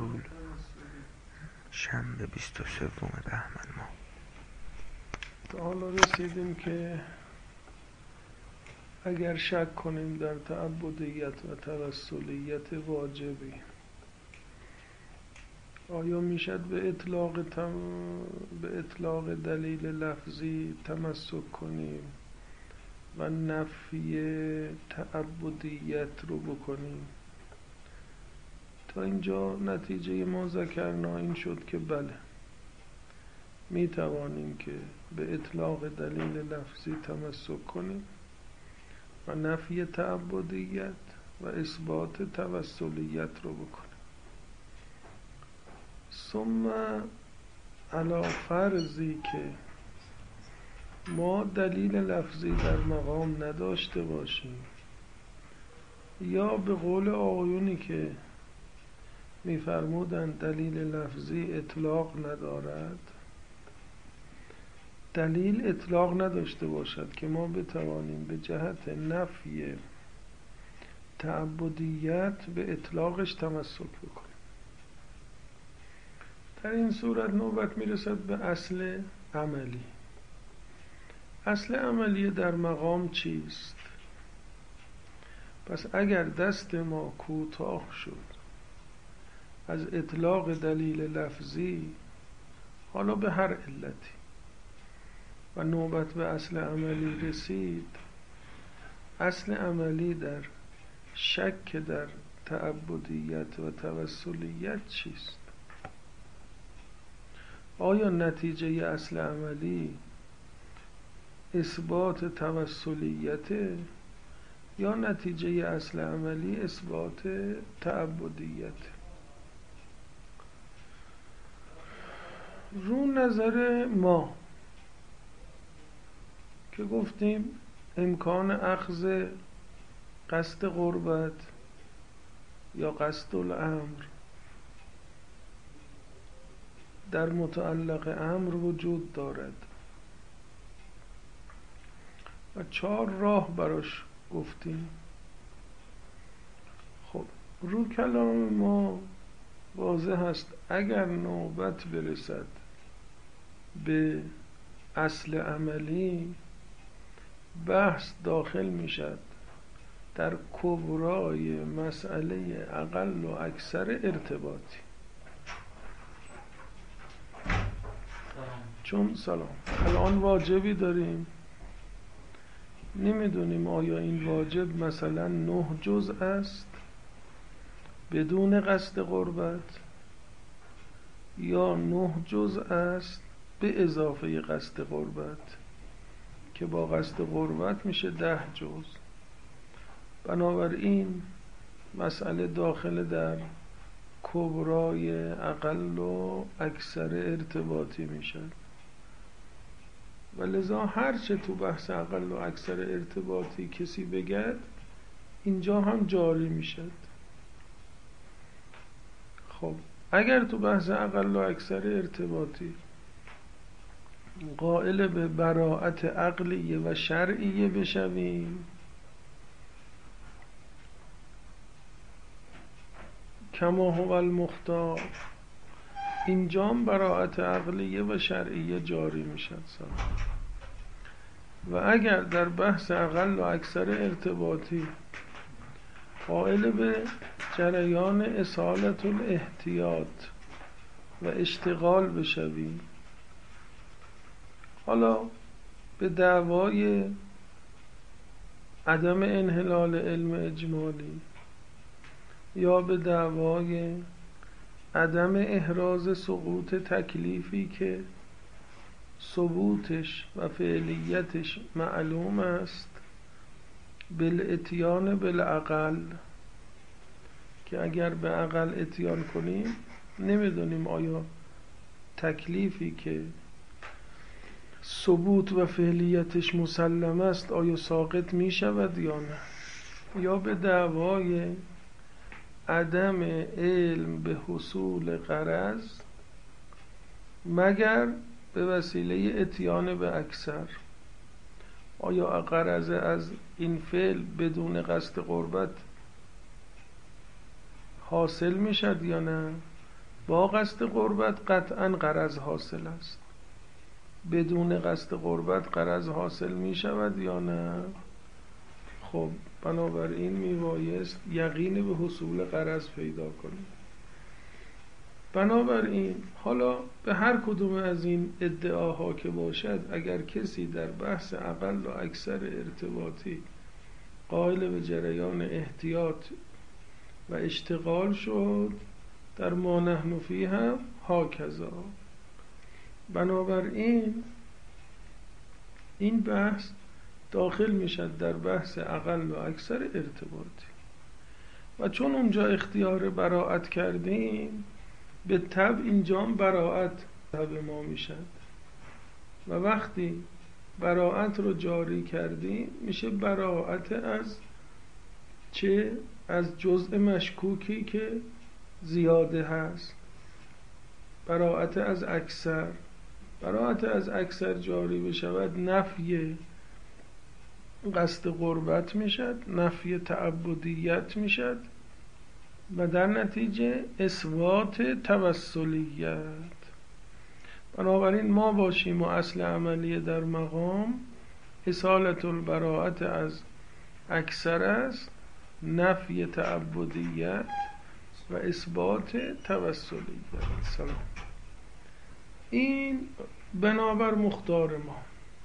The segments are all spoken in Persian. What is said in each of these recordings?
رسول شنبه 23 بهمن ماه. تا حالا رسیدیم که اگر شک کنیم در تعبدیت و توسلیت واجبی، آیا میشد به اطلاق دلیل لفظی تمسک کنیم و نفی تعبدیت رو بکنیم؟ تا اینجا نتیجه ما ذکرنا این شد که بله، می توانیم که به اطلاق دلیل لفظی تمسک کنیم و نفی تعبدیت و اثبات توسلیت رو بکنیم. ثم علی فرضی که ما دلیل لفظی در مقام نداشته باشیم، یا به قول آقایونی که می‌فرمودند دلیل لفظی اطلاق ندارد، دلیل اطلاق نداشته باشد که ما بتوانیم به جهت نفی تعبدیت به اطلاقش تمسک بکنیم. در این صورت نوبت میرسد به اصل عملی. اصل عملی در مقام چیست؟ پس اگر دست ما کوتاه شد از اطلاق دلیل لفظی، حالا به هر علتی، و نوبت به اصل عملی رسید، اصل عملی در شک در تعبدیت و توسلیت چیست؟ آیا نتیجه اصل عملی اثبات توسلیت یا نتیجه اصل عملی اثبات تعبدیت؟ رو نظر ما که گفتیم امکان اخذ قصد قربت یا قصد الامر در متعلق امر وجود دارد و 4 راه براش گفتیم. خب رو کلام ما واضح است اگر نوبت برسد به اصل عملی، بحث داخل میشد در کبرای مسئله اقل و اکثر ارتباطی. چون الان واجبی داریم، نمیدونیم آیا این واجب مثلا 9 جزء است بدون قصد قربت یا 9 جزء است به اضافه قصد قربت که با قصد قربت میشه 10 جزء. بنابراین مسئله داخل در کبرای اقل و اکثر ارتباطی میشد و لذا هرچه تو بحث اقل و اکثر ارتباطی کسی بگد اینجا هم جاری میشد. خب اگر تو بحث اقل و اکثر ارتباطی قائل به براءت عقلیه و شرعیه بشویم، کما هو المختار، اینجام براءت عقلیه و شرعیه جاری میشد. و اگر در بحث اقل و اکثر ارتباطی قائل به جریان اصالت الاحتیاط و اشتغال بشویم، حالا به دعوای عدم انحلال علم اجمالی یا به دعوای عدم احراز سقوط تکلیفی که ثبوتش و فعلیتش معلوم است، بالاتیان بالعقل، که اگر به عقل اتیان کنیم نمیدونیم آیا تکلیفی که ثبوت و فعلیتش مسلم است آیا ساقط می شود یا نه، یا به دعوای عدم علم به حصول غرض مگر به وسیله اتیان به اکثر. آیا غرض از این فعل بدون قصد قربت حاصل می شد یا نه؟ با قصد قربت قطعا غرض حاصل است. بدون قصد قربت غرض حاصل می شود یا نه؟ خب بنابراین میبایست یقین به حصول غرض پیدا کنیم. بنابراین حالا به هر کدوم از این ادعاها که باشد، اگر کسی در بحث اقل و اکثر ارتباطی قائل به جریان احتیاط و اشتغال شد، در ما نحن فیه هم هاکذا. بنابراین این بحث داخل میشد در بحث اقل و اکثر ارتباطی و چون اونجا اختیار براعت کردیم، به طبع اینجا براعت طبع ما میشد و وقتی براعت رو جاری کردیم میشه براعت از چه؟ از جزء مشکوکی که زیاده هست، براعت از اکثر. براعت از اکثر جاری بشود نفی قصد قربت میشد، نفی تعبدیت میشد و در نتیجه اثبات توسلیت. بنابراین ما باشیم و اصل عملی در مقام اصالت البراعت از اکثر است، نفی تعبدیت و اثبات توسلیت. سلام. این بنابر مختار ما.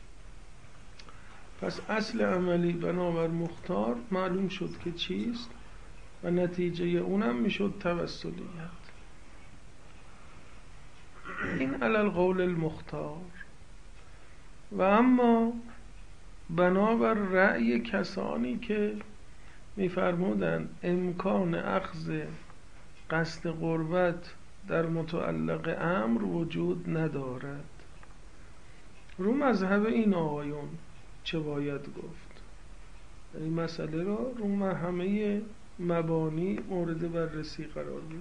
پس اصل عملی بنابر مختار معلوم شد که چیست و نتیجه اونم میشد توسلیت. این علی القول المختار. و اما بنابر رأی کسانی که میفرمودند امکان اخذ قصد قربت در متعلق امر وجود ندارد، رو مذهب این آقایون چه باید گفت؟ این مسئله را رو همه مبانی مورد بررسی قرار بدیم.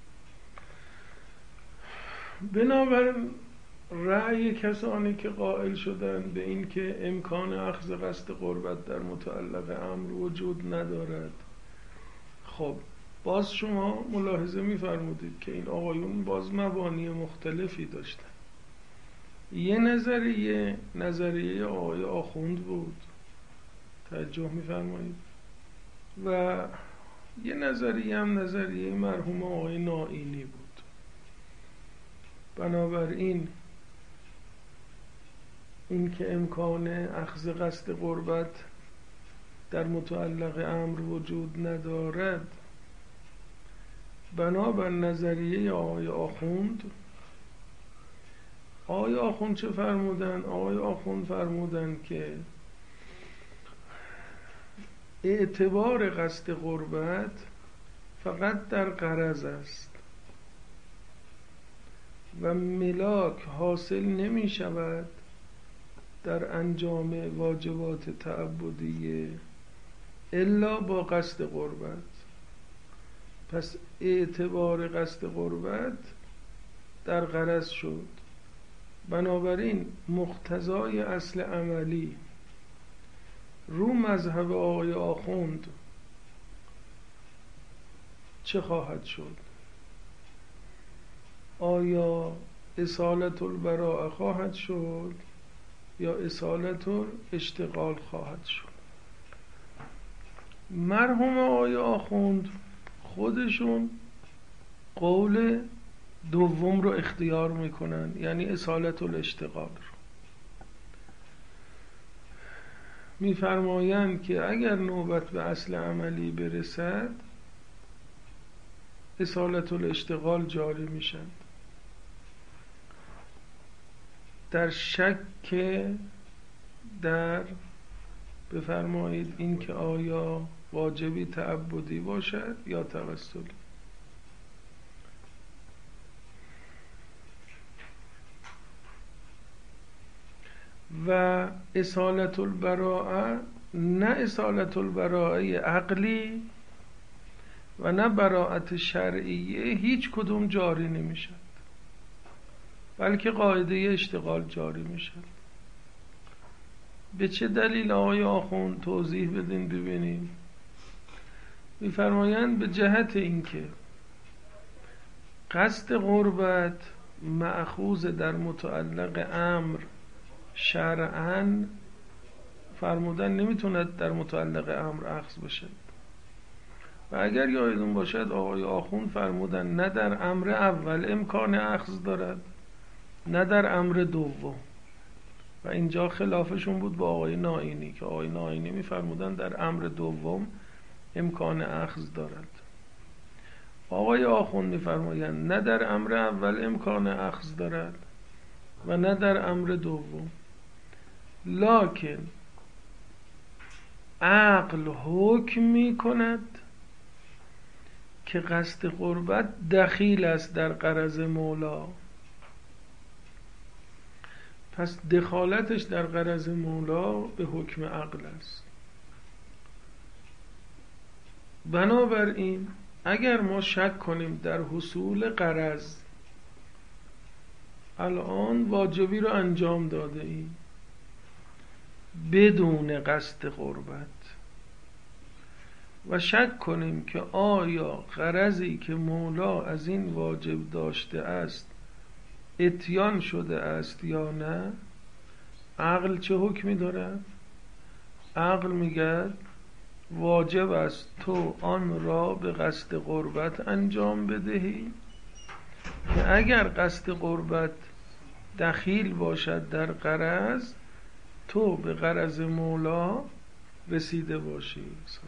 بنابراین رأی کسانی که قائل شدند به این که امکان اخذ قصد قربت در متعلق امر وجود ندارد، خب باز شما ملاحظه می‌فرمودید که این آقایون باز مبانی مختلفی داشتن. یه نظریه آقای آخوند بود، توجه می‌فرمایید، و یه نظریه هم نظریه مرحوم آقای نائینی بود. بنابراین این که امکان اخذ قصد قربت در متعلق امر وجود ندارد، بنابر نظریه آقای آخوند. آقای آخوند چه فرمودن؟ آقای آخوند فرمودن که اعتبار قصد قربت فقط در غرض است و ملاک حاصل نمی شود در انجام واجبات تعبدیه الا با قصد قربت. پس اعتبار قصد قربت در غرض شد. بنابراین مقتضای اصل عملی رو مذهب آقای آخوند چه خواهد شد؟ آیا اصالت البراءه خواهد شد یا اصالت الاشتغال خواهد شد؟ مرحوم آقای آخوند خودشون قول دوم رو اختیار میکنن، یعنی اصالت الاشتغال رو. میفرمایند که اگر نوبت به اصل عملی برسد اصالت الاشتغال جاری میشن. در شک در بفرمایید این که آیا واجبی تعبدی باشد یا توسلی. و اصالت البراءه، نه اصالت البراءه عقلی و نه براءت شرعیه، هیچ کدوم جاری نمیشد، بلکه قاعده اشتغال جاری میشد. به چه دلیل آقای آخوند توضیح بدین ببینیم. میفرمایند به جهت اینکه قصد قربت مأخوذ در متعلق امر شرعاً، فرمودن نمیتوند در متعلق امر اخذ بشه. و اگر یادتون باشد آقای آخوند فرمودن نه در امر اول امکان اخذ دارد نه در امر دوم، و اینجا خلافشون بود با آقای نائینی که آقای نائینی میفرمودن در امر دوم امکان اخذ دارد. آقای آخوند میفرمایند نه در امر اول امکان اخذ دارد و نه در امر دوم، لکن عقل حکم می کند که قصد قربت دخیل است در غرض مولا. پس دخالتش در غرض مولا به حکم عقل است. بنابراین اگر ما شک کنیم در حصول غرض، الان واجبی رو انجام داده ایم بدون قصد قربت و شک کنیم که آیا غرضی که مولا از این واجب داشته است اتیان شده است یا نه، عقل چه حکمی دارد؟ عقل میگه واجب است تو آن را به قصد قربت انجام بدهی که اگر قصد قربت دخیل باشد در غرض تو به غرض مولا رسیده باشی.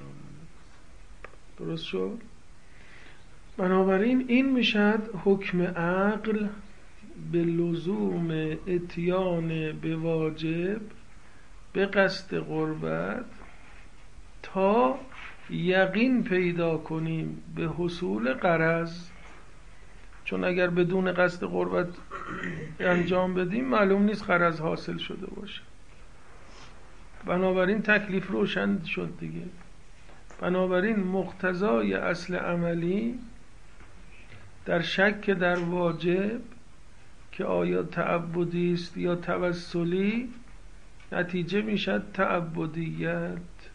درست شد؟ بنابراین این میشد حکم عقل به لزوم اتیان به واجب به قصد قربت تا یقین پیدا کنیم به حصول غرض. چون اگر بدون قصد قربت انجام بدیم معلوم نیست غرض حاصل شده باشه. بنابراین تکلیف روشن شد دیگه. بنابراین مقتضای اصل عملی در شک در واجب که آیا تعبدی است یا توسلی، نتیجه میشد تعبدیت،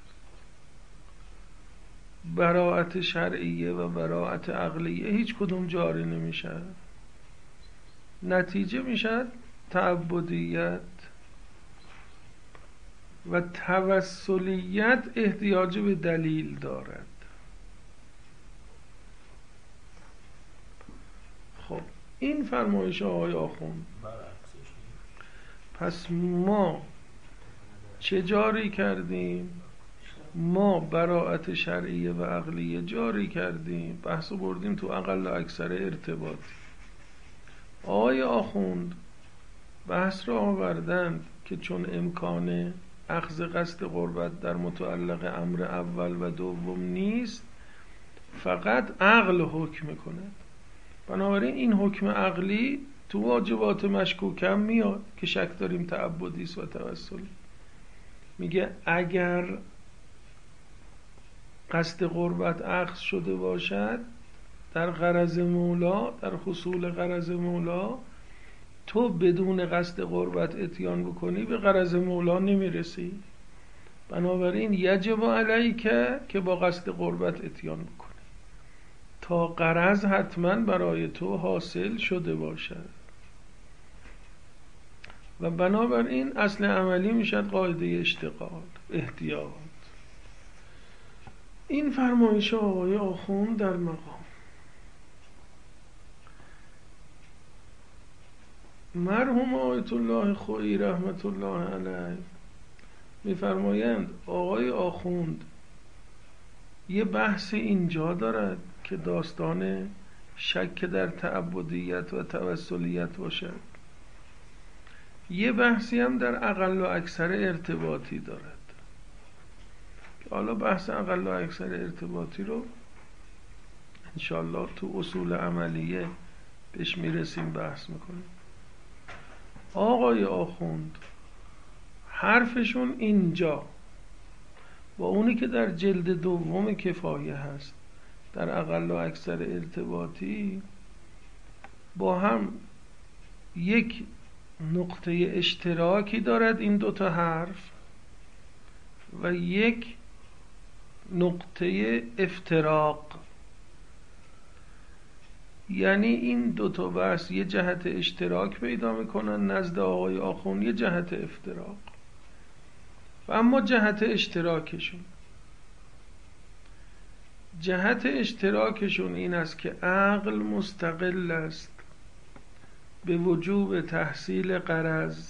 براءت شرعیه و براءت عقلیه هیچ کدوم جاری نمیشه، نتیجه میشد تعبدیت. و توسلیت احتیاج به دلیل دارد. خب این فرمایش آقای آخوند. پس ما چه جاری کردیم؟ ما براءت شرعیه و عقلیه جاری کردیم، بحثو بردیم تو اقل و اکثر ارتباطی. آقای آخوند بحث را آوردند که چون امکان اخذ قصد قربت در متعلق امر اول و دوم نیست، فقط عقل حکم کند. بنابراین این حکم عقلی تو واجبات مشکوکم میاد که شک داریم تعبدی است و توسلی. میگه اگر قصد قربت اخذ شده باشد در غرض مولا، در حصول غرض مولا، تو بدون قصد قربت اتیان بکنی به غرض مولا نمیرسی. بنابراین یجب علیک که با قصد قربت اتیان بکنی تا غرض حتما برای تو حاصل شده باشد. و بنابراین اصل عملی میشد قاعده اشتغال، احتیاط. این فرمایش آقای آخوند در مقام. مرحوم آیت الله خویی رحمت الله علیه میفرمایند آقای آخوند یه بحث اینجا دارد که داستان شک در تعبدیت و توسلیت باشد، یه بحثی هم در اقل و اکثر ارتباطی دارد. حالا بحث اقل و اکثر ارتباطی رو انشالله تو اصول عملیه بهش میرسیم بحث میکنیم. آقای آخوند حرفشون اینجا با اونی که در جلد دوم کفایه هست در اقل و اکثر ارتباطی با هم یک نقطه اشتراکی دارد، این دوتا حرف، و یک نقطه افتراق. یعنی این دوتا بحث یه جهت اشتراک پیدا میکنن نزد آقای آخوند، یه جهت افتراق. و اما جهت اشتراکشون این است که عقل مستقل است به وجوب تحصیل غرض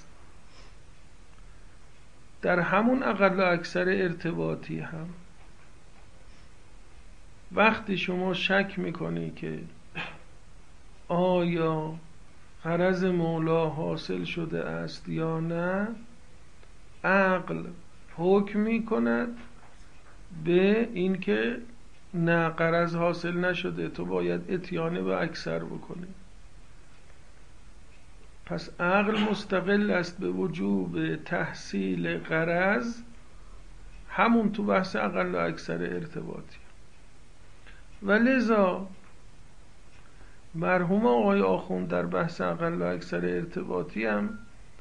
در همون اقل و اکثر ارتباطی هم. وقتی شما شک میکنی که آیا غرض مولا حاصل شده است یا نه، عقل حکم میکند به این که نه، غرض حاصل نشده، تو باید اتیان به اکثر بکنی. پس عقل مستقل است به وجوب تحصیل غرض، همون تو بحث اقل و اکثر ارتباطی. و لذا مرحوم آقای آخوند در بحث اقل و اکثر ارتباطی هم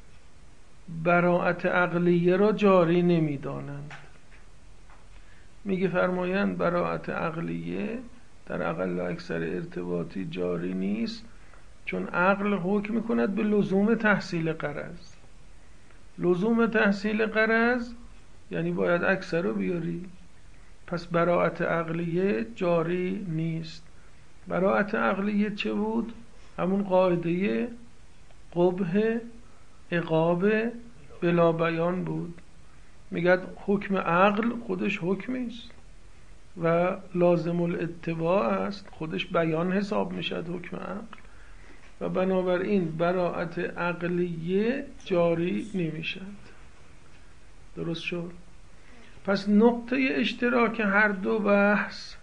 براءت عقلیه را جاری نمی‌دانند. میگه فرمایند براءت عقلیه در اقل و اکثر ارتباطی جاری نیست، چون عقل حکم میکند به لزوم تحصیل غرض. لزوم تحصیل غرض یعنی باید اکثر رو بیاری، پس براءت عقلیه جاری نیست. براءت عقلیه چه بود؟ همون قاعده قبح عقاب بلا بیان بود. میگه حکم عقل خودش حکمی است و لازم الاتباع است، خودش بیان حساب میشد حکم عقل، و بنابراین براءت عقلیه جاری نمیشد. درست شد؟ پس نقطه اشتراک هر دو بحث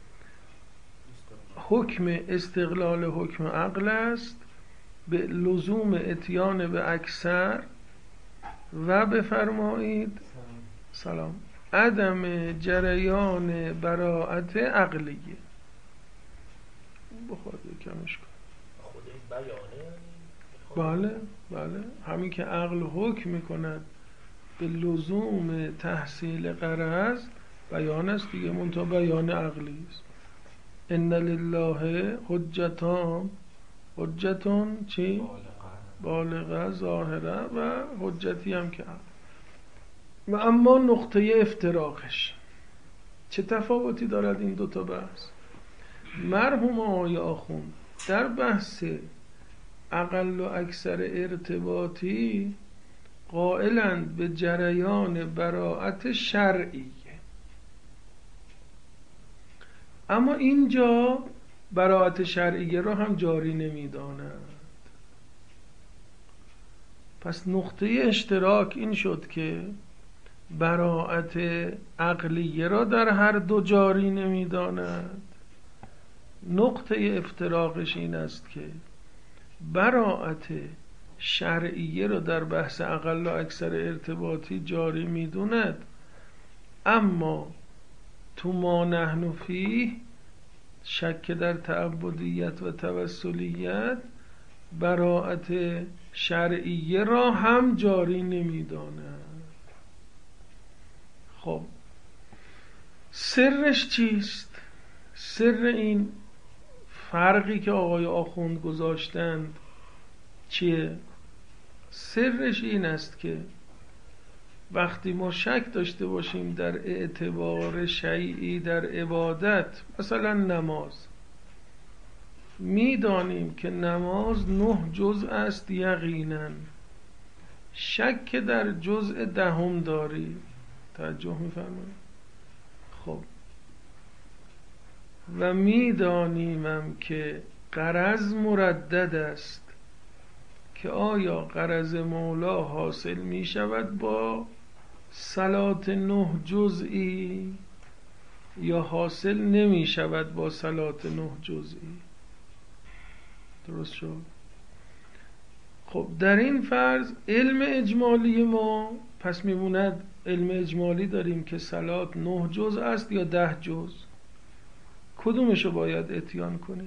حکم استقلال حکم عقل است به لزوم اتیان به اکثر و بفرمایید سلام عدم جریان براءت عقلیه. بخواد کمش کن. خود بیانه. بله همین که عقل حکم میکند به لزوم تحصیل غرض بیان است دیگه، منتها بیان عقلی است. ان لله حجتون چی؟ بالغه ظاهره و حجتی هم که عقل. و اما نقطه افتراقش چه تفاوتی دارد این دوتا بحث؟ مرحوم آقای آخوند در بحث اقل و اکثر ارتباطی قائلند به جریان براءت شرعی، اما اینجا براءت شرعیه را هم جاری نمی‌دانند. پس نقطه اشتراک این شد که براءت عقلیه را در هر دو جاری نمی‌دانند. نقطه افتراقش این است که براءت شرعیه را در بحث اقل و اکثر ارتباطی جاری می‌داند، اما تو ما نحن فیه شک در تعبدیت و توسلیت براءت شرعیه را هم جاری نمی‌داند. خب سرش چیست؟ سر این فرقی که آقای آخوند گذاشتند چیه؟ سرش این است که وقتی ما شک داشته باشیم در اعتبار شیعی در عبادت، مثلا نماز، میدانیم که نماز 9 جزء است یقینا، شک در جزء دهم داری، توجه می‌فرمایید؟ خب و میدانیم که غرض مردد است که آیا غرض مولا حاصل می شود با صلات 9 جزئی یا حاصل نمی شود با صلات 9 جزئی. درست شد؟ خب در این فرض علم اجمالی ما پس میموند علم اجمالی داریم که صلات 9 جزء است یا 10 جزء، کدومشو باید اتیان کنیم؟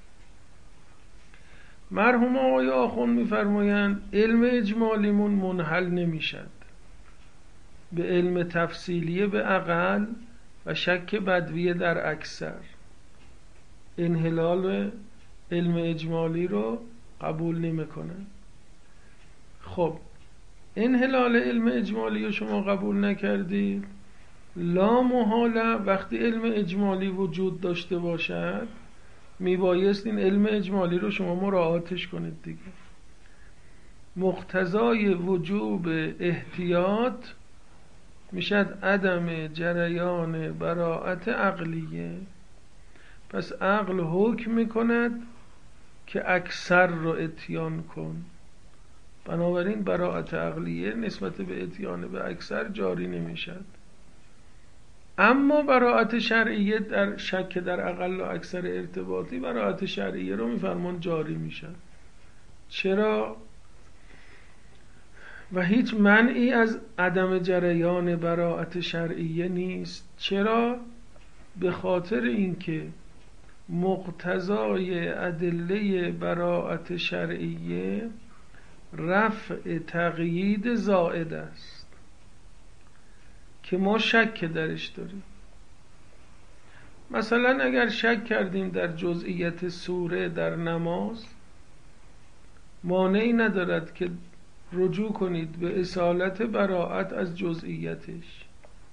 مرحوم آقای آخوند میفرمایند علم اجمالیمون منحل نمیشد به علم تفصیلیه به اقل و شک بدویه در اکثر. انحلال علم اجمالی رو قبول نمیکنن. خب انحلال علم اجمالی رو شما قبول نکردید، لا محاله وقتی علم اجمالی وجود داشته باشد میبایست این علم اجمالی رو شما مراعاتش کنید دیگه. مقتضای وجوب احتیاط میشد عدم جریان براءت عقلیه. پس عقل حکم میکند که اکثر رو اتیان کن، بنابراین براءت عقلیه نسبت به اتیان به اکثر جاری نمیشد. اما براءت شرعیه در شک در اقل و اکثر ارتباطی، براءت شرعیه رو میفرمان جاری میشد. چرا؟ و هیچ منعی از عدم جریان براءت شرعیه نیست. چرا؟ به خاطر اینکه مقتضای ادله براءت شرعیه رفع تقیید زائد است که ما شک درش داریم. مثلا اگر شک کردیم در جزئیت سوره در نماز، مانعی ندارد که رجوع کنید به اصالت براءت از جزئیتش.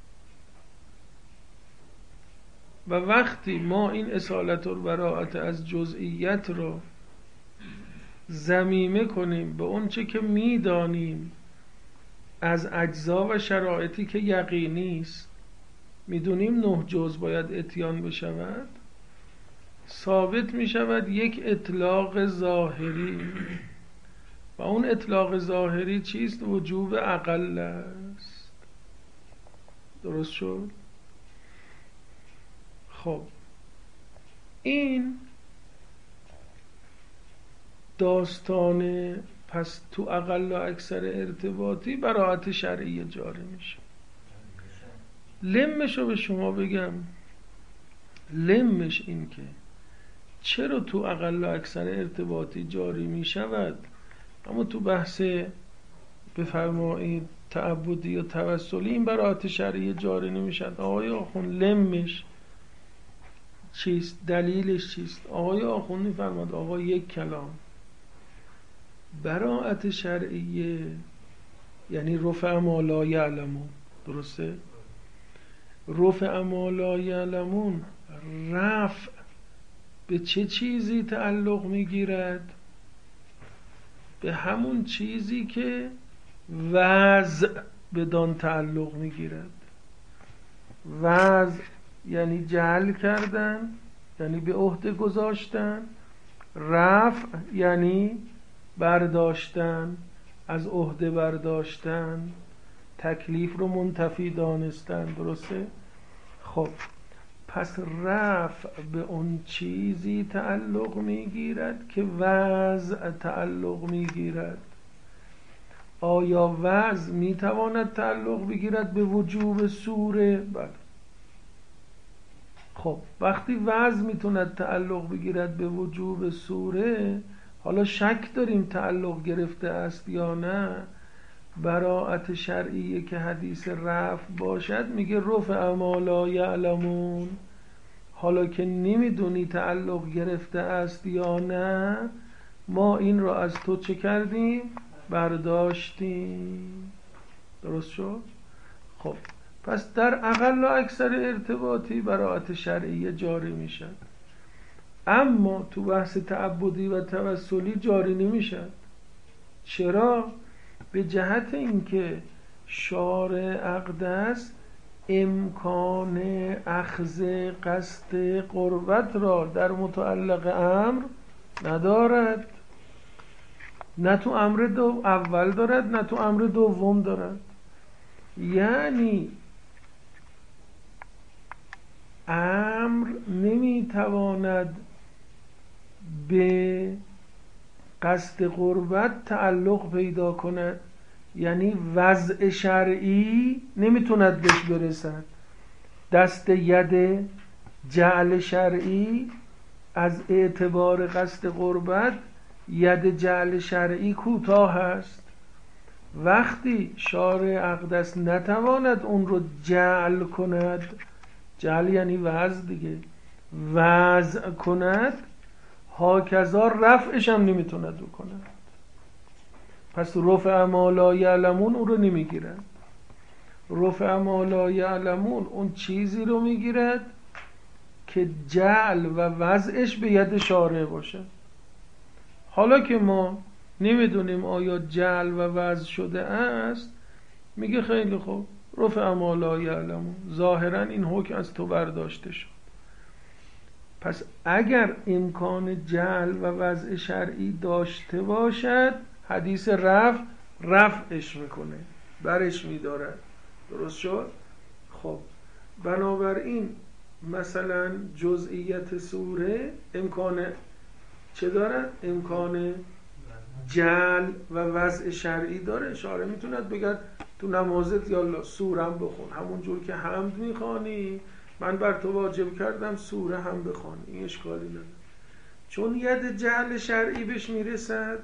و وقتی ما این اصالت و براءت از جزئیت رو ضمیمه کنیم به اون چه که میدانیم از اجزا و شرایطی که یقینی است، میدونیم 9 جز باید اتیان بشود، ثابت میشود یک اطلاق ظاهری. و اون اطلاق ظاهری چیست؟ وجوب اقل است. درست شد؟ خب این داستان پس تو اقل و اکثر ارتباطی براءت شرعیه جاری میشه. لمش رو به شما بگم، لمش این که چرا تو اقل و اکثر ارتباطی جاری میشود اما تو بحث بفرمایید تعبدی و توسلی این براءت شرعیه جاری نمیشد. آقای آخوند لمش چیست؟ دلیلش چیست؟ آقای آخوند میفرماد آقا یک کلام، براءت شرعیه یعنی رفع ما لا یعلمون. درسته؟ رفع ما لا یعلمون رفع به چه چیزی تعلق میگیرد؟ به همون چیزی که وضع بدان تعلق میگیرد. وضع یعنی جعل کردن، یعنی به عهده گذاشتن. رفع یعنی برداشتن، از عهده برداشتن، تکلیف رو منتفی دانستن. درسته؟ خب پس رفع به اون چیزی تعلق میگیرد که وضع تعلق میگیرد. آیا وضع میتواند تعلق بگیرد به وجوب سوره؟ بله. خب وقتی وضع میتوند تعلق بگیرد به وجوب سوره، حالا شک داریم تعلق گرفته است یا نه. براءت شرعیه که حدیث رفع باشد میگه رفع ما لا یعلمون. حالا که نمیدونی تعلق گرفته است یا نه، ما این رو از تو چه کردیم؟ برداشتیم. درست شد؟ خب پس در اقل و اکثر ارتباطی براءت شرعیه جاری میشد، اما تو بحث تعبدی و توسلی جاری نمیشد. چرا؟ به جهت اینکه شارع اقدس امکان اخذ قصد قربت را در متعلق امر ندارد. نه تو امر اول دارد نه تو امر دوم دارد. یعنی امر نمیتواند به قصد قربت تعلق پیدا کند، یعنی وضع شرعی نمیتوند بهش برسد. دست ید جعل شرعی از اعتبار قصد قربت ید جعل شرعی کوتاه است. وقتی شارع اقدس نتواند اون رو جعل کند، جعل یعنی وضع دیگه، وضع کند، هاکذا رفعش هم نمیتوند بکند. پس رفع ما لا یعلمون او رو نمیگیرد. رفع ما لا یعلمون اون چیزی رو میگیرد که جعل و وضعش به ید شارع باشه. حالا که ما نمیدونیم آیا جعل و وضع شده است، میگه خیلی خوب، رفع ما لا یعلمون، ظاهرا این حکم از تو برداشته شد. پس اگر امکان جعل و وضع شرعی داشته باشد، حدیث رفعش میکنه، برش میدارد. درست شد؟ خب بنابراین مثلا جزئیت سوره امکان چه دارد؟ امکان جعل و وضع شرعی داره. شارع میتوند بگد تو نمازت یالا سورم بخون، همون جور که حمد میخوانی من بر تو واجب کردم سوره هم بخوان، این اشکالی نداره. چون ید جعل شرعی بهش میرسد،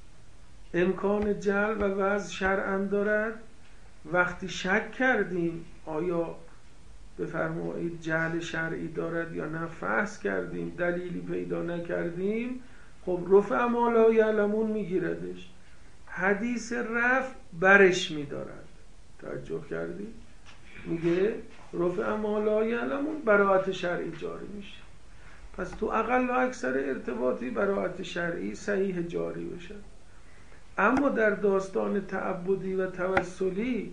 امکان جعل و وضع شرعا دارد. وقتی شک کردیم آیا بفرمایید جعل شرعی دارد یا نه، فحص کردیم دلیلی پیدا نکردیم، خب رفع ما لا یعلمون میگیردش، حدیث رفع برش میدارد. توجه کردیم؟ میگه رفع ما لا یعلمون براءت شرعی جاری میشه. پس تو اقل و اکثر ارتباطی براءت شرعی صحیح جاری بشه. اما در داستان تعبدی و توسلی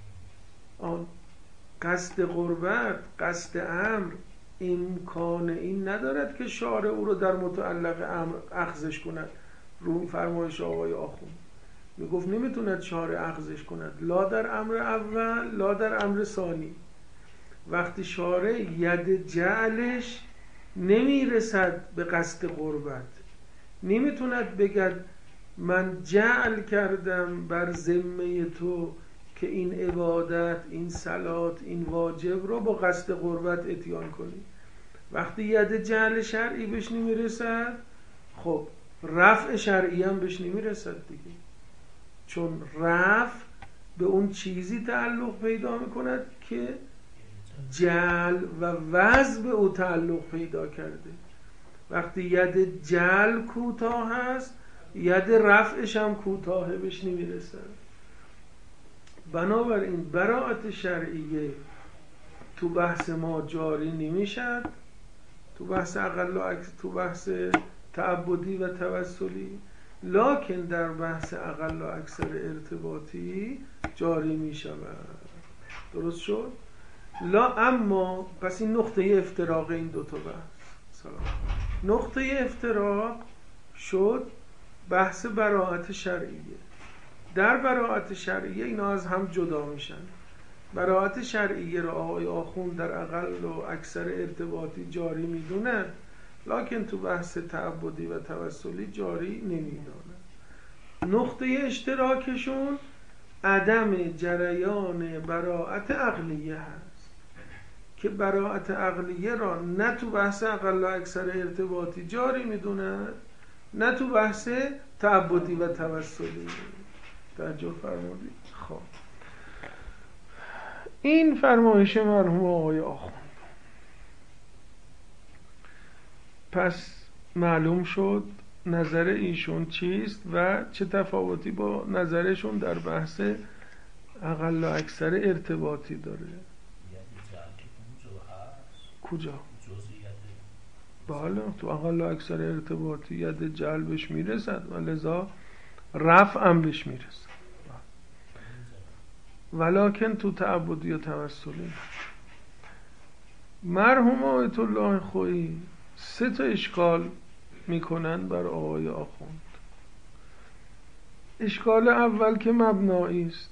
آن قصد قربت، قصد امر امکان این ندارد که شارع او رو در متعلق امر اخذش کند. رو فرمایش آقای آخوند میگفت نمیتوند شارع اخذش کند، لا در امر اول لا در امر ثانی. وقتی شارع ید جعلش نمیرسد به قصد قربت، نمیتوند بگد من جعل کردم بر ذمه تو که این عبادت، این صلات، این واجب رو با قصد قربت اتیان کنی. وقتی ید جعل شرعی بهش نمیرسد، خب رفع شرعی هم بهش نمیرسد دیگه، چون رفع به اون چیزی تعلق پیدا میکند که جعل و وضع به او تعلق پیدا کرده. وقتی ید جعل کوتاه هست، ید رفعش هم کوتاه، بهش نمیرسد. بنابراین براءت شرعیه تو بحث ما جاری نمیشد، تو بحث اقل و تو بحث تعبدی و توسلی، لکن در بحث اقل و اکثر ارتباطی جاری میشود. درست شد؟ لا اما پس این نقطه افتراق این دوتا بحث. سلام. نقطه افتراق شد بحث براءت شرعیه. در براءت شرعیه اینا از هم جدا میشن. براءت شرعیه را آقای آخوند در اقل و اکثر ارتباطی جاری میدونن، لکن تو بحث تعبدی و توسلی جاری نمیدونن. نقطه اشتراکشون عدم جریان براءت عقلیه هست که براءت عقلیه را نه تو بحث اقل و اکثر ارتباطی جاری میدونن، نه تو بحث تعبدی و توسلی. توجه فرمودید؟ خب این فرمایش مرحوم آقای آخوند. پس معلوم شد نظر ایشون چیست و چه تفاوتی با نظرشون در بحث اقل و اکثر ارتباطی داره. کجا؟ بله تو اقل و اکثر ارتباطی ید جلبش میرسد و لذا رفع هم بهش میرسد، ولکن تو تعبدی و توسلی. مرحوم آیت الله خویی 3 تا اشکال میکنن بر آقای آخوند. اشکال اول که مبنایی است،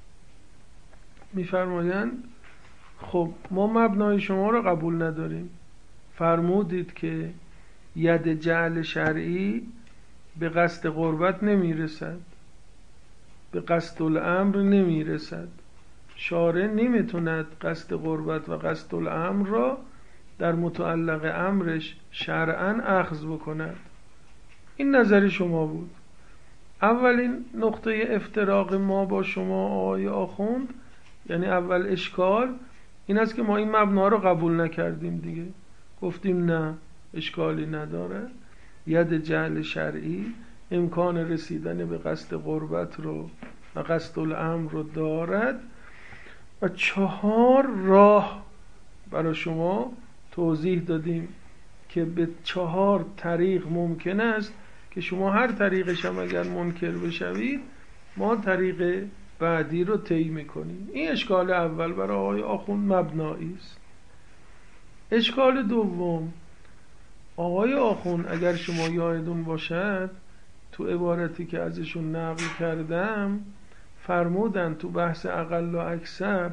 میفرمایند خب ما مبنای شما رو قبول نداریم، فرمودید که ید جعل شرعی به قصد قربت نمیرسد، به قصد الامر نمیرسد، شارع نمیتوند قصد قربت و قصد الامر را در متعلق امرش شرعاً اخذ بکند. این نظر شما بود. اولین نقطه افتراق ما با شما آقای آخوند، یعنی اول اشکال این است که ما این مبنا رو قبول نکردیم دیگه، گفتیم نه اشکالی نداره. ید جهل شرعی امکان رسیدن به قصد قربت رو و قصد الامر رو دارد و 4 راه برای شما توضیح دادیم که به 4 طریق ممکن است که شما هر طریقش هم اگر منکر بشوید ما طریق بعدی رو طی میکنیم. این اشکال اول برای آقای آخوند مبنایی است. اشکال دوم، آقای آخوند اگر شما یادتون باشد تو عبارتی که ازشون نقل کردم فرمودن تو بحث اقل و اکثر،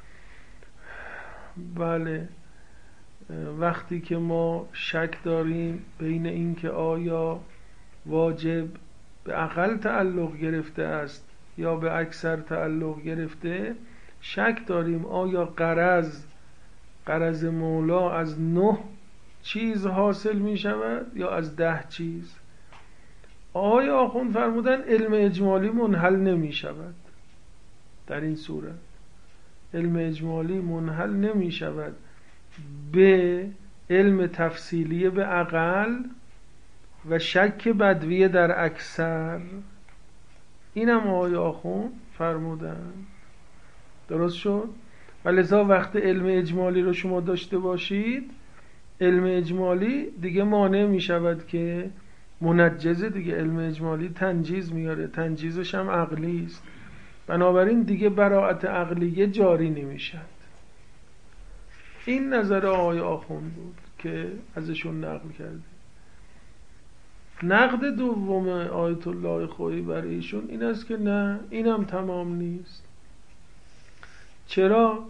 بله، وقتی که ما شک داریم بین این که آیا واجب به اقل تعلق گرفته است یا به اکثر تعلق گرفته، شک داریم آیا غرض مولا از 9 چیز حاصل می شود یا از 10 چیز. آقای آخوند فرمودن علم اجمالی منحل نمی شود. در این صورت علم اجمالی منحل نمی شود به علم تفصیلی به اقل و شک بدوی در اکثر. اینم آقای آخوند فرمودن. درست شد؟ و لذا وقت علم اجمالی رو شما داشته باشید، علم اجمالی دیگه مانع می شود که منجزه، دیگه علم اجمالی تنجیز میاره، تنجیزش هم عقلی است، بنابراین دیگه براءت عقلیه جاری نمیشد. این نظر آقای آخوند بود که ازشون نقل کرده. نقد دوم آیت الله خویی برای ایشون این است که نه، اینم تمام نیست. چرا؟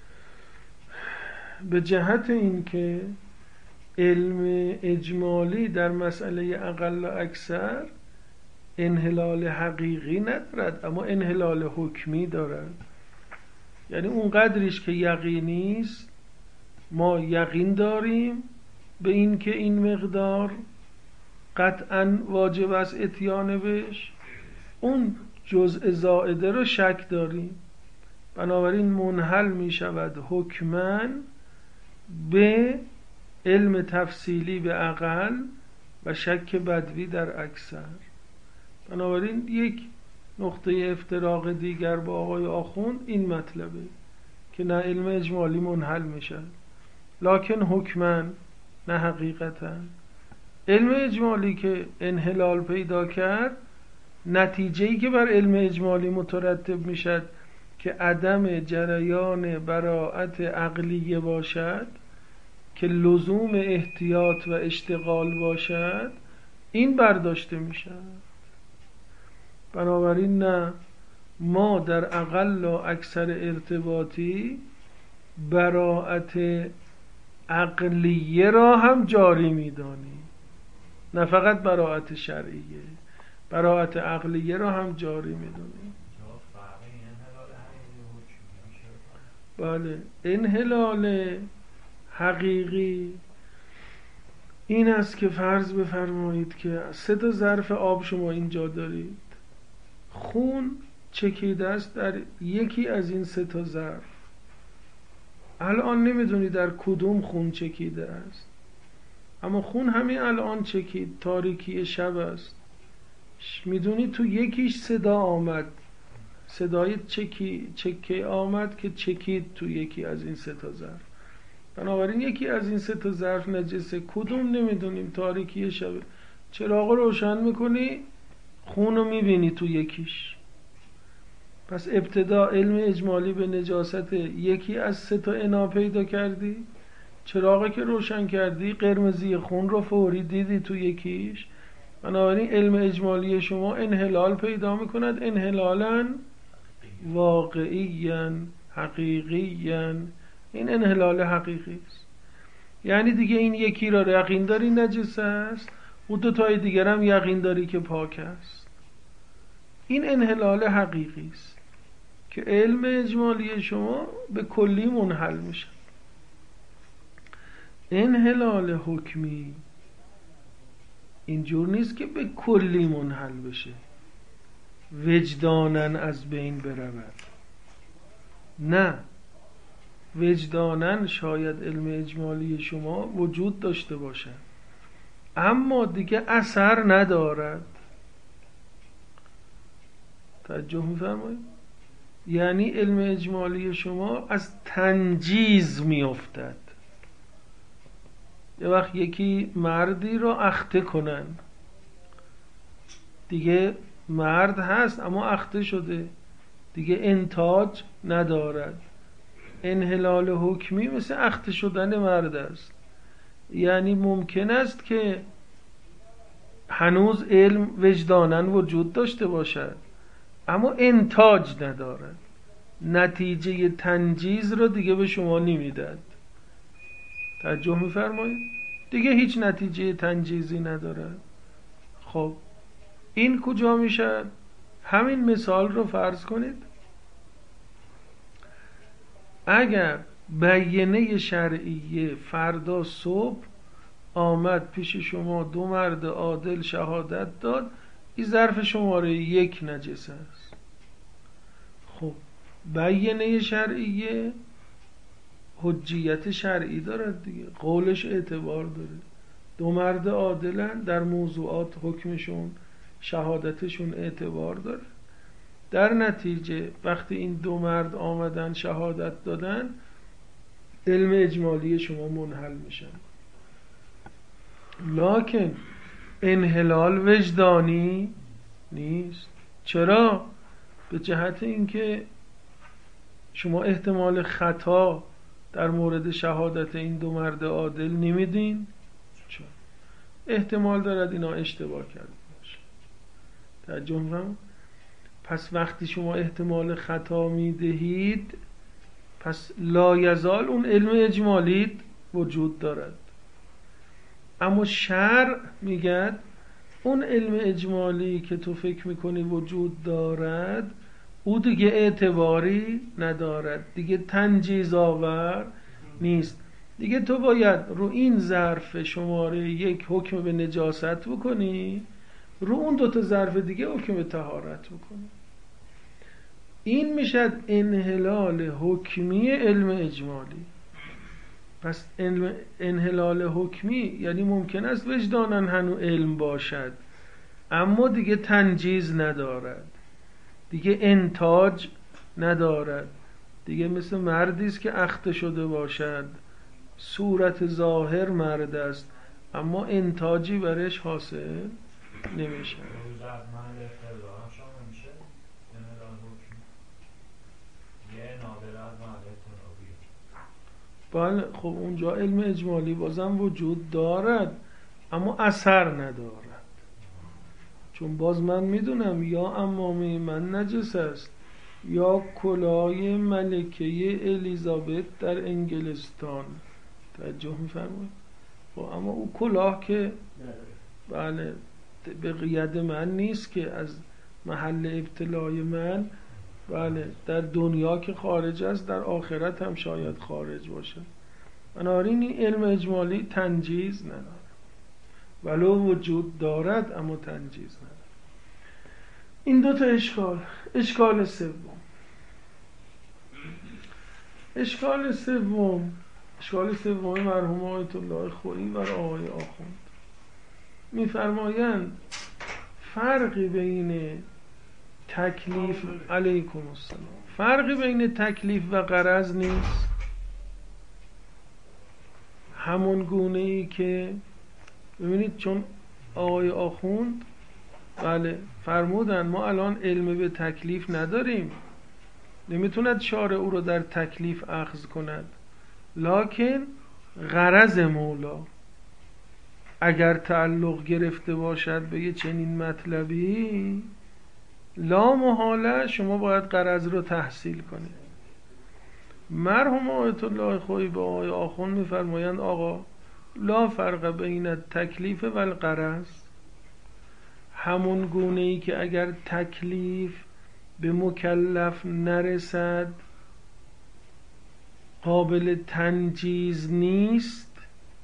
به جهت این که علم اجمالی در مسئله اقل و اکثر انحلال حقیقی ندارد، اما انحلال حکمی دارد. یعنی اون قدریش که یقینی است، ما یقین داریم به این که این مقدار قطعا واجب است اتیان بهش، اون جزء زائده رو شک داریم، بنابراین منحل می شود حکماً به علم تفصیلی به اقل و شک بدوی در اکثر. بنابراین یک نقطه افتراق دیگر با آقای آخوند این مطلبه که نه علم اجمالی منحل میشه، لکن حکماً نه حقیقتاً. علم اجمالی که انحلال پیدا کرد، نتیجه‌ای که بر علم اجمالی مترتب میشد که عدم جریان براءت عقلیه باشد، که لزوم احتیاط و اشتغال باشد، این برداشته میشد. بنابراین نه، ما در اقل و اکثر ارتباطی براءت عقلیه را هم جاری میدانیم، نه فقط براءت شرعیه، براءت عقلیه را هم جاری میدانیم. بله، انحلال حقیقی این است که فرض بفرمایید که 3 ظرف آب شما اینجا دارید، خون چکیده است در یکی از این 3 ظرف. الان نمیدونی در کدوم خون چکیده است، اما خون همین الان چکید، تاریکی شب است، میدونی تو یکیش صدا آمد، صدای چکه آمد که چکید تو یکی از این 3 ظرف. بنابراین یکی از این 3 ظرف نجسه، کدوم نمیدونیم، تاریکی شب. چراغ روشن میکنی، خون رو میبینی تو یکیش. پس ابتدا علم اجمالی به نجاست یکی از 3 انا پیدا کردی، چراغی که روشن کردی قرمزی خون رو فوری دیدی تو یکیش. بنابراین علم اجمالی شما انحلال پیدا میکند، انحلالاً واقعیاً حقیقیاً. این انحلال حقیقی است، یعنی دیگه این یکی را یقین داری نجس است، و 2 تای دیگر هم یقین داری که پاک است. این انحلال حقیقی است که علم اجمالی شما به کلی منحل میشه. انحلال حکمی اینجور نیست که به کلی منحل بشه، وجداناً از بین برود. نه، وجداناً شاید علم اجمالی شما وجود داشته باشد، اما دیگه اثر ندارد. توجه می‌فرمایید؟ یعنی علم اجمالی شما از تنجیز میافتد. یه وقت یکی مردی رو اخته کنن، دیگه مرد هست اما اخته شده، دیگه انتاج ندارد. انحلال حکمی مثل اخته شدن مرد است. یعنی ممکن است که هنوز علم وجدانن وجود داشته باشد اما انتاج ندارد، نتیجه تنجیز رو دیگه به شما نمیداد. توجه میفرمایید؟ دیگه هیچ نتیجه تنجیزی ندارد. خب این کجا میشه؟ همین مثال رو فرض کنید اگر بیانیه شرعیه فردا صبح آمد پیش شما، دو مرد عادل شهادت داد این ظرف شماره 1 نجس است. خب بیانیه شرعیه حجیت شرعی دارد دیگه، قولش اعتبار داره. دو مرد عادلن، در موضوعات حکمشون شهادتشون اعتبار داره. در نتیجه وقتی این دو مرد آمدن شهادت دادن علم اجمالی شما منحل میشن. لکن انحلال وجدانی نیست. چرا؟ به جهت اینکه شما احتمال خطا در مورد شهادت این دو مرد عادل نمیدین. چرا؟ احتمال دارد اینا اشتباه کرده باشه. توجه می‌فرمایید؟ پس وقتی شما احتمال خطا میدهید پس لایزال اون علم اجمالی وجود دارد. اما شرع میگه اون علم اجمالی که تو فکر میکنی وجود دارد او دیگه اعتباری ندارد، دیگه تنجیز آور نیست. دیگه تو باید رو این ظرف شماره 1 حکم به نجاست بکنی، رو اون دوتا ظرف دیگه حکم به طهارت بکنی. این میشد انحلال حکمی علم اجمالی. پس انحلال حکمی یعنی ممکن است وجدانن هنو علم باشد اما دیگه تنجیز ندارد، دیگه انتاج ندارد، دیگه مثل مردی است که اخته شده باشد، صورت ظاهر مرد است اما انتاجی برش حاصل نمیشه. بله خب اونجا علم اجمالی بازم وجود دارد اما اثر ندارد، چون باز من میدونم یا عمامه من نجس است یا کلاه ملکه الیزابت در انگلستان. توجه میفرمایید؟ خب اما او کلاه که بله به قید من نیست که از محل ابتلای من، بله در دنیا که خارج است در آخرت هم شاید خارج باشه. بنابراین این علم اجمالی تنجیز نداره، ولو وجود دارد اما تنجیز نداره. این دو تا اشکال. اشکال سوم مرحوم آیت الله خویی و آقای آخوند میفرمایند فرقی بین تکلیف علیکم السلام، فرقی بین تکلیف و غرض نیست. همون گونه ای که ببینید چون آقای آخوند بله فرمودن ما الان علم به تکلیف نداریم، نمیتوند شارع او رو در تکلیف اخذ کند، لکن غرض مولا اگر تعلق گرفته باشد به یه چنین مطلبی لا محاله شما باید غرض رو تحصیل کنید. مرحوم آیت الله خویی با آقای آخوند میفرمایند آقا لا فرق بین التکلیف و الغرض، همون گونه ای که اگر تکلیف به مکلف نرسد قابل تنجیز نیست،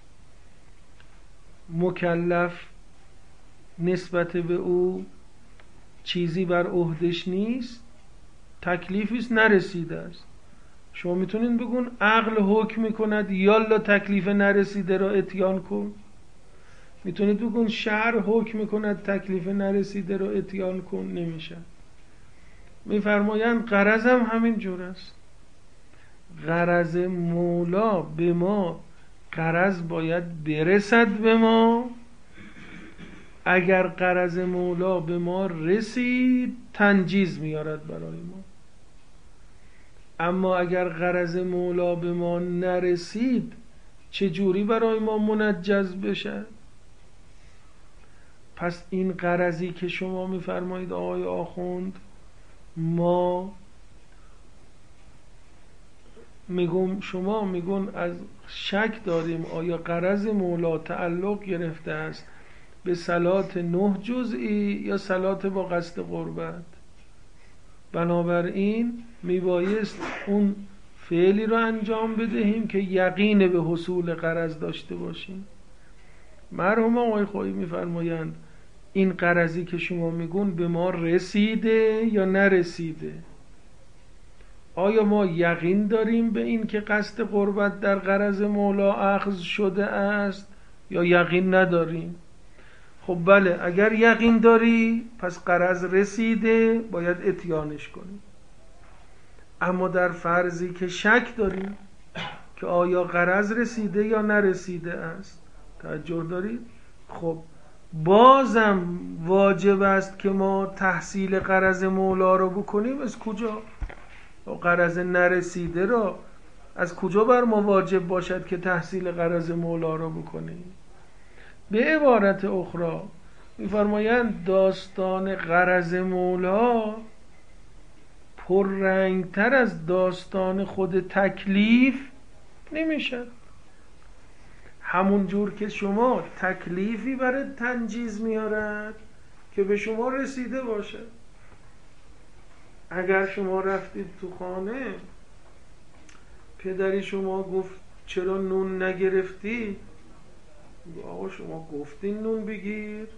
مکلف نسبت به او چیزی بر عهدش نیست، تکلیفیش نرسیده است. شما میتونین بگون عقل حکم میکند یالا تکلیف نرسیده را اتیان کن، میتونید بگون شرع حکم میکند تکلیف نرسیده رو اتیان کن، نمیشه. میفرمایند غرض هم همین جور است. غرض مولا به ما، غرض باید برسد به ما. اگر غرض مولا به ما رسید تنجیز میارد برای ما، اما اگر غرض مولا به ما نرسید چه جوری برای ما منجز بشه؟ پس این غرضی که شما میفرمایید آقای آخوند، ما میگم شما میگون از شک داریم آیا غرض مولا تعلق گرفته است به صلات 9 جزئی یا صلات با قصد قربت. بنابراین میبایست اون فعلی رو انجام بدهیم که یقین به حصول غرض داشته باشیم. مرحوم آقای خویی میفرمایند این غرضی که شما میگون به ما رسیده یا نرسیده؟ آیا ما یقین داریم به این که قصد قربت در غرض مولا اخذ شده است یا یقین نداریم؟ خب بله، اگر یقین داری پس غرض رسیده، باید اتیانش کنیم. اما در فرضی که شک داریم که آیا غرض رسیده یا نرسیده است، توجه دارید؟ خب بازم واجب است که ما تحصیل غرض مولا رو بکنیم. از کجا؟ غرض نرسیده رو از کجا بر ما واجب باشد که تحصیل غرض مولا رو بکنیم؟ به عبارت اخرى میفرمایند داستان غرض مولا پررنگتر از داستان خود تکلیف نمیشه. همون جور که شما تکلیفی برای تنجیز میارد که به شما رسیده باشه. اگر شما رفتید تو خانه، پدری شما گفت چرا نون نگرفتی؟ آقا شما گفتین نون بگیر؟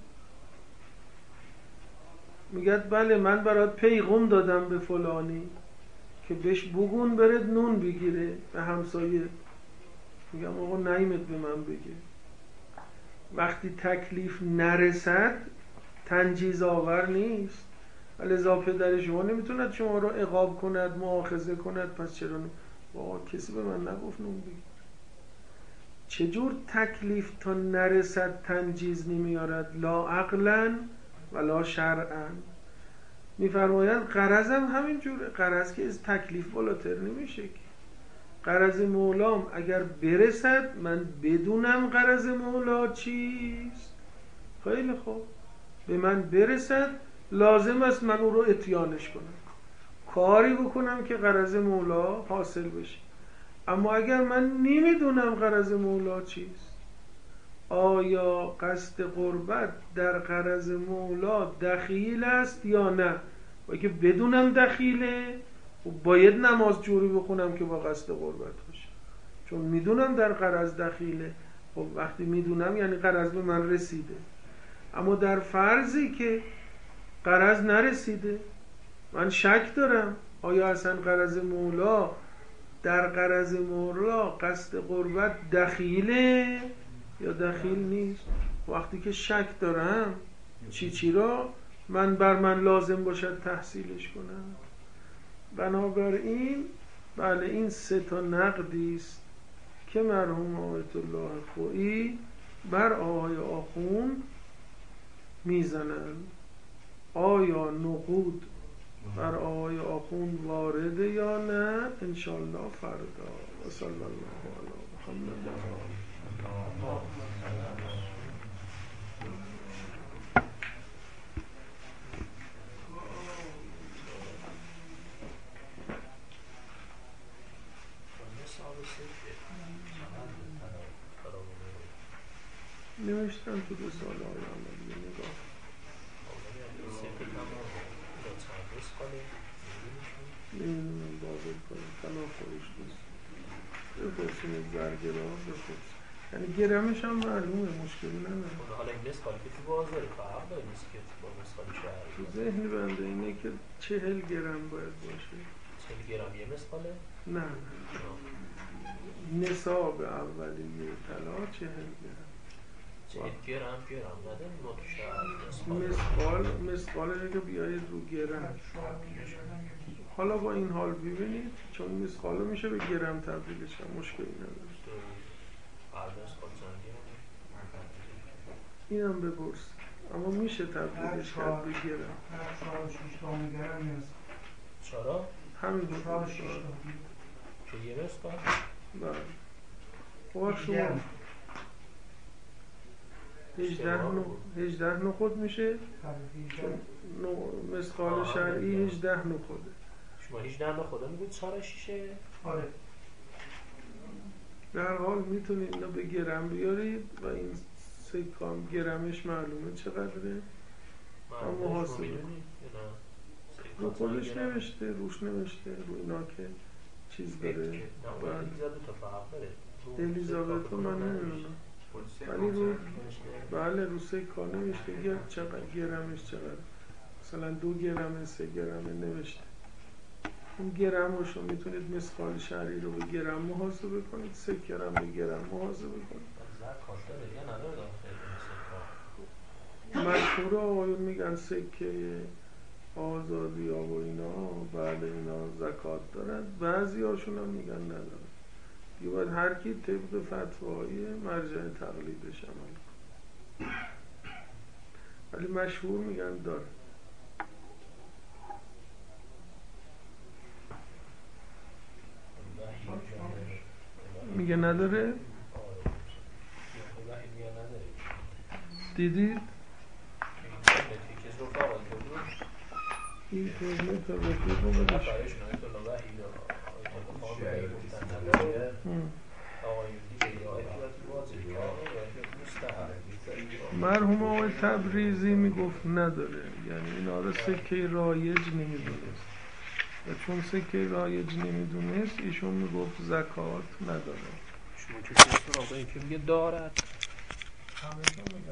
میگد بله من برات پیغام دادم به فلانی که بهش بگون برد نون بگیره، به همسایه. میگم آقا نیمت به من بگه. وقتی تکلیف نرسد تنجیز آور نیست. لذا پدر شما نمیتوند شما رو عقاب کند، مؤاخذه کند. پس چرا آقا کسی به من نگفت نون بگیر؟ چجور تکلیف تا نرسد تنجیز نمیارد؟ لا عقلا ولا شرعا. میفرمایند غرض هم همین جوره. غرض که از تکلیف بالاتر نمیشه که. غرض مولام اگر برسد من بدونم غرض مولا چیست، خیلی خوب، به من برسد، لازم است من او رو اتیانش کنم، کاری بکنم که غرض مولا حاصل بشه. اما اگر من نمیدونم غرض مولا چیست، آیا قصد قربت در غرض مولا دخیل است یا نه، و اگه بدونم دخیله باید نماز جوری بخونم که با قصد قربت باشه، چون میدونم در غرض دخیله. خب وقتی میدونم یعنی غرض به من رسیده. اما در فرضی که غرض نرسیده، من شک دارم آیا اصلا غرض مولا در غرض مولا قصد قربت دخیله یا دخیل نیست. وقتی که شک دارم چی را بر من لازم باشد تحصیلش کنم. بنابراین بله این 3 نقدی است که مرحوم آیت الله خویی بر آقای آخوند میزنند. آیا نقود بر آقای آخوند وارده یا نه؟ انشالله فردا. و صلی الله علی محمد. نوشتن تو رساله های عملی نگاه نمیدونم بازل کنیم تنافرش نیست. بپرسیم زرگراه بپرسیم، یعنی گرمش هم معلومه، مشکلی نداره. حالا این نسخالی که تو بازاره فرق داره نیست که با نسخالی شهری. تو ذهن بنده اینه که 40 گرم باید باشه. 40 گرم یه مسخاله؟ نه نصاب اولیه طلا 40 گرم. چه گرم نداره ما تو شهر مثقال که بیایید رو گرم. حالا با این حال ببینید چون مثقال میشه به گرم تبدیلش کنم، مشکلی نداره. اینم بپرس، اما میشه تبدیلش کرد به گرم. 4.6 گرم نیست. چرا؟ همین بود 4.6 که یه مثقال؟ بله. خب شما 18 نخود میشه چون مثقال شرعی 18 نخوده. شما 18 نخوده میگوید 4.6؟ آره. در حال میتونید اینو به گرم بیارید و این سکام گرمش معلومه چقدره و محاسبه رو خودش نوشته، روش نوشته، رو اینا که چیز داره. الیزابت من نمیدونم ولی رو بله رو سکا نوشته چقدر گرمش چقدر، مثلا 2 گرمه 3 گرمه نوشته. اون گرمش رو میتونید مثقال شرعی رو به گرم محاسبه کنید، 3 گرم به گرم محاسبه کنید. مشهور آقایون میگن سکه آزادی ها و اینا بله اینا زکات دارن، بعضی هاشون هم میگن ندارن. دیگه باید هر کی طبق فتواهای مرجع تقلیدش عمل کنه، ولی مشهور میگن داره. میگه نداره؟ دیدید؟ این اینترنت رفیق رو بدش مرحوم آقای تبریزی میگفت نداره، یعنی اینا رو سکه رایج نمیدونست و چون سکه رایج نمیدونست ایشون میگفت زکات نداره. شما کسی سراغ این که میگه دارد